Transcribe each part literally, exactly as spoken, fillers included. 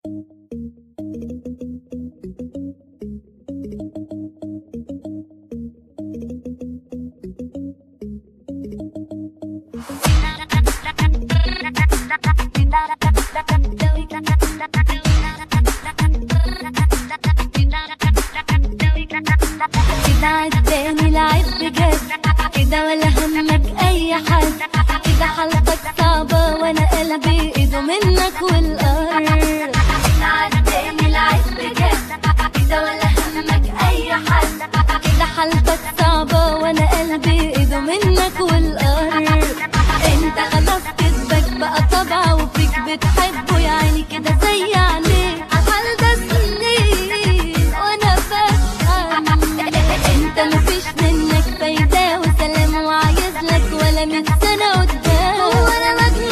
كده عداني لعب بجد، كده ولا همك اي حد، كده حالتك صعبة وانا قلبي ايده منك والارض. كده عداني لعب بجد، كده ولا همك اي حد، كده حالتك صعبة وانا قلبي ايده منك والارض. انت خلاص كدبك بقى طبع وفيك بتحبه، يعني كده زي عليه عحال ده سنين وانا بفهم. انت مفيش منك فايدة وسلام وعايز لك ولا من سنة قدام، وانا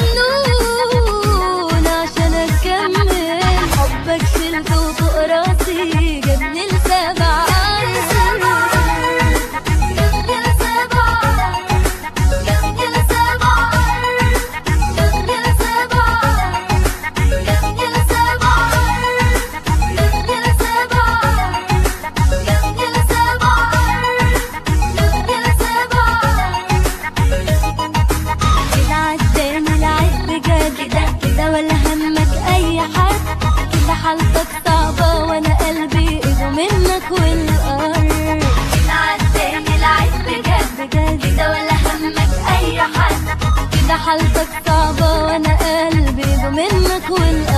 مجنون عشان اكمل حبك شلته فوق راسي جابني لسبع حالتك صعبة وانا قلبي ايده منك والارض. كده عداني العيب بجد بجد، كده ولا همك اي حد، كده حالتك صعبة وانا قلبي ايده منك والارض.